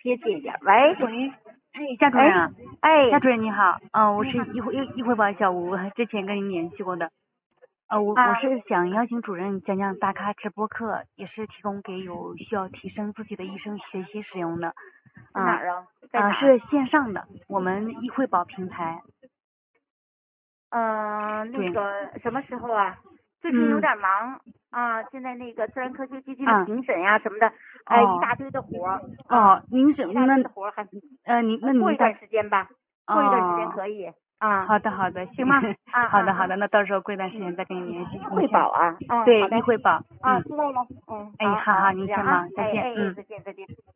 贴切一点。喂， 夏主任啊， 哎， 夏主任你好，我是一汇宝小吴，之前跟您联系过的，我是想邀请主任讲讲大咖直播课，也是提供给有需要提升自己的医生学习使用的。 在哪儿啊？在哪儿？ 是线上的，我们一汇宝平台。 那个什么时候啊？最近有点忙啊，现在那个自然科学基金的评审呀什么的，一大堆的活儿。 您是一大堆的活儿还您过一段时间吧，过一段时间可以啊。 好的， 行吗？ 好的，那到时候过一段时间再跟你联系。 汇宝啊， 对， 好的， 一汇宝。 知道了。 好，您先忙，再见。 再见。